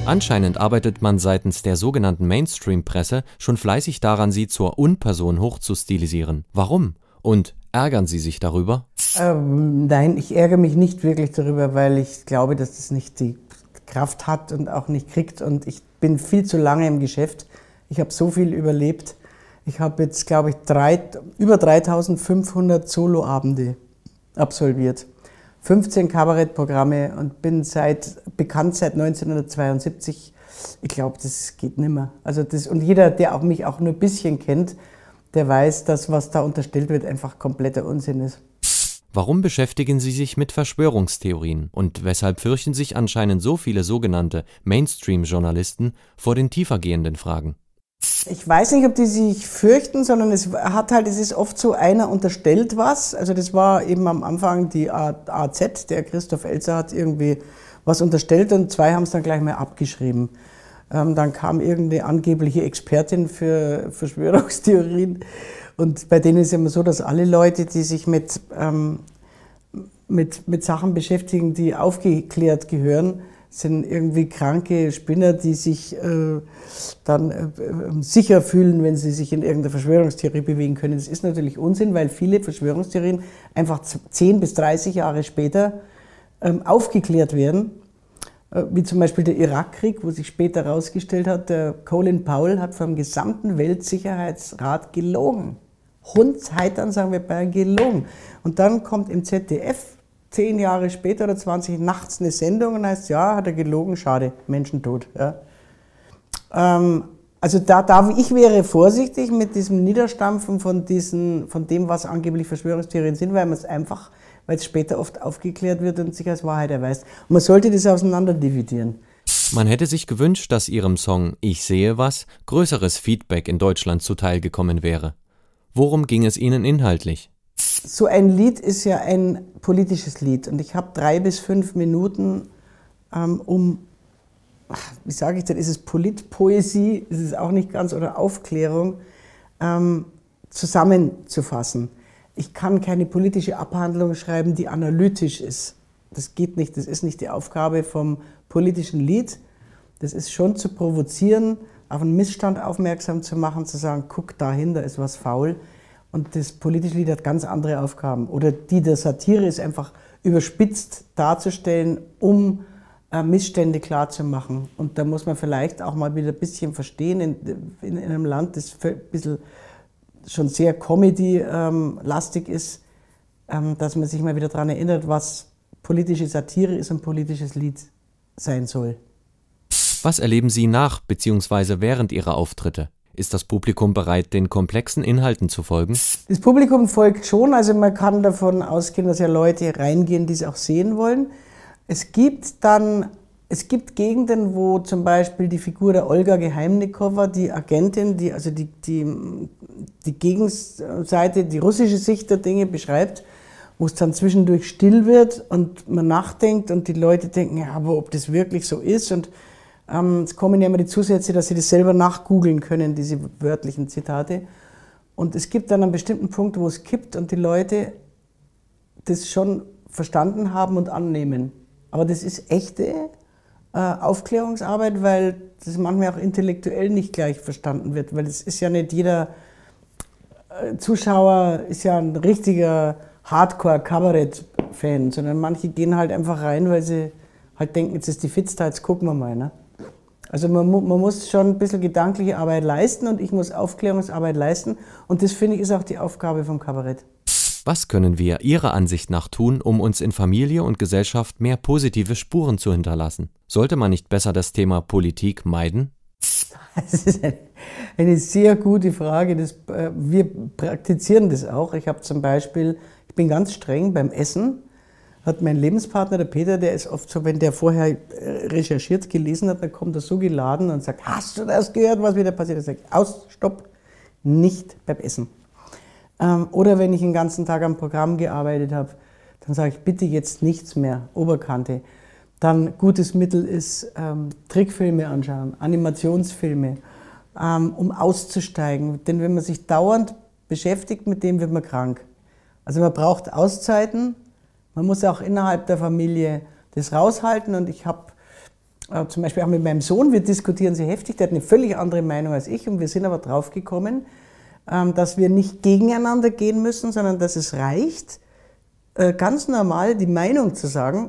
Anscheinend arbeitet man seitens der sogenannten Mainstream-Presse schon fleißig daran, sie zur Unperson hochzustilisieren. Warum? Und ärgern Sie sich darüber? Nein, ich ärgere mich nicht wirklich darüber, weil ich glaube, dass das nicht die Kraft hat und auch nicht kriegt. Und ich bin viel zu lange im Geschäft. Ich habe so viel überlebt. Ich habe jetzt, glaube ich, über 3500 Soloabende absolviert. 15 Kabarettprogramme und bin bekannt seit 1972. Ich glaube, das geht nimmer. Und jeder, der mich auch nur ein bisschen kennt, der weiß, dass was da unterstellt wird, einfach kompletter Unsinn ist. Warum beschäftigen Sie sich mit Verschwörungstheorien und weshalb fürchten sich anscheinend so viele sogenannte Mainstream-Journalisten vor den tiefergehenden Fragen? Ich weiß nicht, ob die sich fürchten, sondern es ist oft so, einer unterstellt was. Also das war eben am Anfang die AZ, der Christoph Elser hat irgendwie was unterstellt und zwei haben es dann gleich mal abgeschrieben. Dann kam irgendeine angebliche Expertin für Verschwörungstheorien und bei denen ist es immer so, dass alle Leute, die sich mit Sachen beschäftigen, die aufgeklärt gehören, sind irgendwie kranke Spinner, die sich dann sicher fühlen, wenn sie sich in irgendeiner Verschwörungstheorie bewegen können. Das ist natürlich Unsinn, weil viele Verschwörungstheorien einfach 10 bis 30 Jahre später aufgeklärt werden. Wie zum Beispiel der Irakkrieg, wo sich später herausgestellt hat, der Colin Powell hat vom gesamten Weltsicherheitsrat gelogen. Hundsheitern, sagen wir bei gelogen. Und dann kommt im ZDF 10 Jahre später oder 20 nachts eine Sendung und heißt, ja, hat er gelogen, schade, Menschentod. Ja. Ich wäre vorsichtig mit diesem Niederstampfen von dem, was angeblich Verschwörungstheorien sind, weil es später oft aufgeklärt wird und sich als Wahrheit erweist. Und man sollte das auseinanderdividieren. Man hätte sich gewünscht, dass Ihrem Song »Ich sehe was« größeres Feedback in Deutschland zuteilgekommen wäre. Worum ging es Ihnen inhaltlich? So ein Lied ist ja ein politisches Lied und ich habe 3 bis 5 Minuten, wie sage ich denn, ist es Politpoesie, ist es auch nicht ganz, oder Aufklärung, zusammenzufassen. Ich kann keine politische Abhandlung schreiben, die analytisch ist. Das geht nicht, das ist nicht die Aufgabe vom politischen Lied. Das ist schon zu provozieren, auf einen Missstand aufmerksam zu machen, zu sagen, guck dahin, da ist was faul. Und das politische Lied hat ganz andere Aufgaben. Oder die der Satire ist einfach überspitzt darzustellen, um Missstände klarzumachen. Und da muss man vielleicht auch mal wieder ein bisschen verstehen, in einem Land, das ein bisschen schon sehr Comedy-lastig ist, dass man sich mal wieder daran erinnert, was politische Satire ist und politisches Lied sein soll. Was erleben Sie nach bzw. während Ihrer Auftritte? Ist das Publikum bereit, den komplexen Inhalten zu folgen? Das Publikum folgt schon, also man kann davon ausgehen, dass ja Leute reingehen, die es auch sehen wollen. Es gibt Gegenden, wo zum Beispiel die Figur der Olga Geheimnikowa, die Agentin, die Gegenseite, die russische Sicht der Dinge beschreibt, wo es dann zwischendurch still wird und man nachdenkt und die Leute denken, ja, aber ob das wirklich so ist, und es kommen ja immer die Zusätze, dass sie das selber nachgoogeln können, diese wörtlichen Zitate. Und es gibt dann einen bestimmten Punkt, wo es kippt und die Leute das schon verstanden haben und annehmen. Aber das ist echte Aufklärungsarbeit, weil das manchmal auch intellektuell nicht gleich verstanden wird. Weil es ist ja nicht jeder Zuschauer ist ja ein richtiger Hardcore-Kabarett-Fan, sondern manche gehen halt einfach rein, weil sie halt denken, jetzt ist die Fitz da, jetzt gucken wir mal. Ne? Also man muss schon ein bisschen gedankliche Arbeit leisten und ich muss Aufklärungsarbeit leisten. Und das, finde ich, ist auch die Aufgabe vom Kabarett. Was können wir Ihrer Ansicht nach tun, um uns in Familie und Gesellschaft mehr positive Spuren zu hinterlassen? Sollte man nicht besser das Thema Politik meiden? Das ist eine sehr gute Frage. Wir praktizieren das auch. Ich bin ganz streng beim Essen. Hat mein Lebenspartner, der Peter, der ist oft so, wenn der vorher recherchiert, gelesen hat, dann kommt er so geladen und sagt, hast du das gehört, was wieder passiert ist? Sag ich, aus, stopp, nicht beim Essen. Oder wenn ich den ganzen Tag am Programm gearbeitet habe, dann sage ich, bitte jetzt nichts mehr, Oberkante. Dann gutes Mittel ist Trickfilme anschauen, Animationsfilme, um auszusteigen. Denn wenn man sich dauernd beschäftigt mit dem, wird man krank. Also man braucht Auszeiten, man muss auch innerhalb der Familie das raushalten. Und ich habe Zum Beispiel auch mit meinem Sohn, wir diskutieren sehr heftig, der hat eine völlig andere Meinung als ich und wir sind aber drauf gekommen, dass wir nicht gegeneinander gehen müssen, sondern dass es reicht, ganz normal die Meinung zu sagen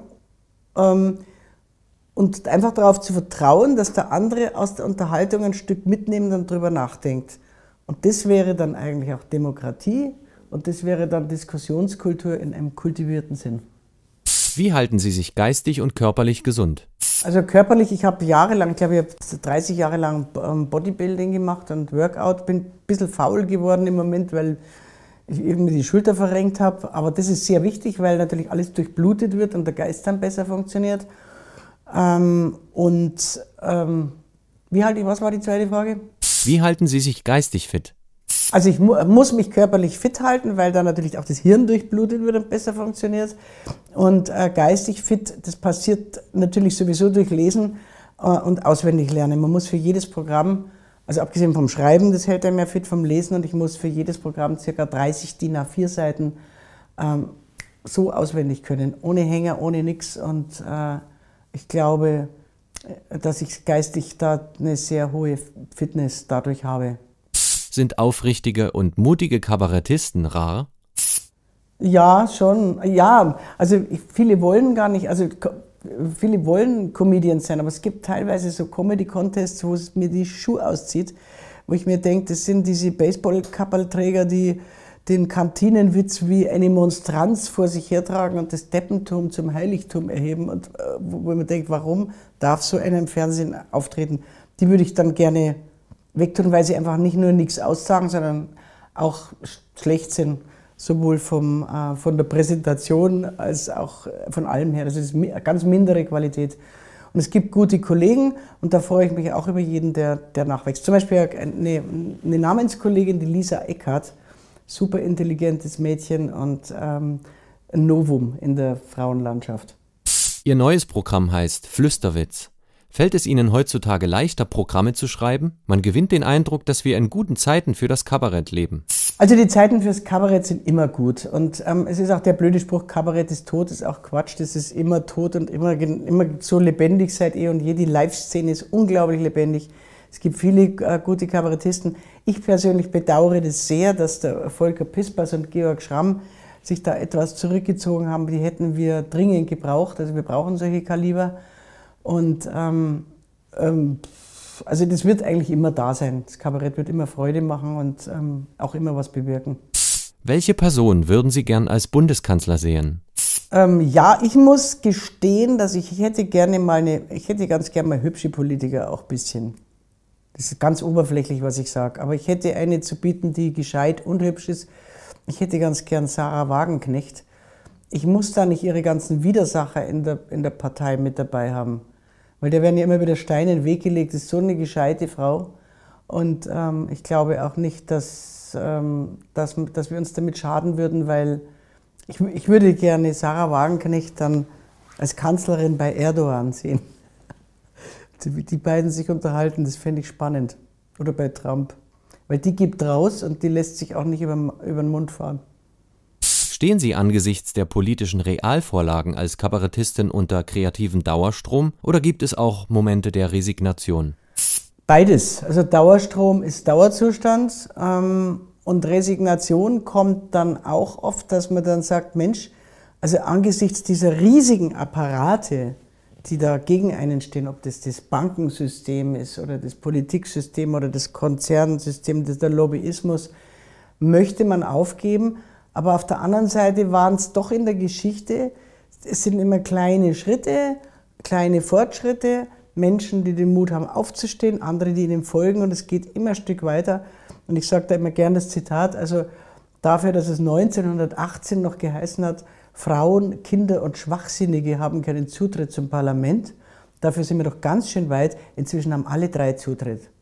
und einfach darauf zu vertrauen, dass der andere aus der Unterhaltung ein Stück mitnimmt und darüber nachdenkt. Und das wäre dann eigentlich auch Demokratie und das wäre dann Diskussionskultur in einem kultivierten Sinn. Wie halten Sie sich geistig und körperlich gesund? Also körperlich, ich habe jahrelang, ich glaube, ich habe 30 Jahre lang Bodybuilding gemacht und Workout, bin ein bisschen faul geworden im Moment, weil ich irgendwie die Schulter verrenkt habe. Aber das ist sehr wichtig, weil natürlich alles durchblutet wird und der Geist dann besser funktioniert. Was war die zweite Frage? Wie halten Sie sich geistig fit? Also ich muss mich körperlich fit halten, weil dann natürlich auch das Hirn durchblutet wird und besser funktioniert. Und geistig fit, das passiert natürlich sowieso durch Lesen und auswendig lernen. Man muss für jedes Programm, also abgesehen vom Schreiben, das hält einem ja fit vom Lesen, und ich muss für jedes Programm ca. 30 DIN A4 Seiten so auswendig können, ohne Hänger, ohne nix. Und ich glaube, dass ich geistig da eine sehr hohe Fitness dadurch habe. Sind aufrichtige und mutige Kabarettisten rar? Ja, schon. Ja, also viele wollen gar nicht, also viele wollen Comedians sein, aber es gibt teilweise so Comedy-Contests, wo es mir die Schuhe auszieht, wo ich mir denke, das sind diese Baseball-Kappelträger, die den Kantinenwitz wie eine Monstranz vor sich hertragen und das Deppentum zum Heiligtum erheben, und wo man denkt, warum darf so einer im Fernsehen auftreten? Die würde ich dann gerne wegtun, weil sie einfach nicht nur nichts aussagen, sondern auch schlecht sind, sowohl von der Präsentation als auch von allem her. Das ist eine ganz mindere Qualität. Und es gibt gute Kollegen, und da freue ich mich auch über jeden, der nachwächst. Zum Beispiel eine Namenskollegin, die Lisa Eckhardt, super intelligentes Mädchen und ein Novum in der Frauenlandschaft. Ihr neues Programm heißt Flüsterwitz. Fällt es Ihnen heutzutage leichter, Programme zu schreiben? Man gewinnt den Eindruck, dass wir in guten Zeiten für das Kabarett leben. Also die Zeiten fürs Kabarett sind immer gut. Und es ist auch der blöde Spruch, Kabarett ist tot, ist auch Quatsch. Das ist immer tot und immer so lebendig seit eh und je. Die Live-Szene ist unglaublich lebendig. Es gibt viele gute Kabarettisten. Ich persönlich bedauere das sehr, dass der Volker Pispers und Georg Schramm sich da etwas zurückgezogen haben. Die hätten wir dringend gebraucht. Also wir brauchen solche Kaliber. Und also das wird eigentlich immer da sein. Das Kabarett wird immer Freude machen und auch immer was bewirken. Welche Person würden Sie gern als Bundeskanzler sehen? Ja, ich muss gestehen, dass ich hätte ganz gerne mal hübsche Politiker auch ein bisschen. Das ist ganz oberflächlich, was ich sage. Aber ich hätte eine zu bieten, die gescheit und hübsch ist. Ich hätte ganz gern Sarah Wagenknecht. Ich muss da nicht ihre ganzen Widersacher in der Partei mit dabei haben. Weil der werden ja immer wieder Steine in den Weg gelegt. Das ist so eine gescheite Frau. Und ich glaube auch nicht, dass wir uns damit schaden würden, weil ich würde gerne Sarah Wagenknecht dann als Kanzlerin bei Erdogan sehen. Die beiden sich unterhalten, das fände ich spannend. Oder bei Trump. Weil die gibt raus und die lässt sich auch nicht über den Mund fahren. Stehen Sie angesichts der politischen Realvorlagen als Kabarettistin unter kreativem Dauerstrom oder gibt es auch Momente der Resignation? Beides. Also Dauerstrom ist Dauerzustand und Resignation kommt dann auch oft, dass man dann sagt, Mensch, also angesichts dieser riesigen Apparate, die da gegen einen stehen, ob das Bankensystem ist oder das Politiksystem oder das Konzernsystem, der Lobbyismus, möchte man aufgeben. Aber auf der anderen Seite waren es doch in der Geschichte, es sind immer kleine Schritte, kleine Fortschritte, Menschen, die den Mut haben aufzustehen, andere, die ihnen folgen, und es geht immer ein Stück weiter. Und ich sage da immer gern das Zitat, also dafür, dass es 1918 noch geheißen hat, Frauen, Kinder und Schwachsinnige haben keinen Zutritt zum Parlament, dafür sind wir doch ganz schön weit, inzwischen haben alle drei Zutritt.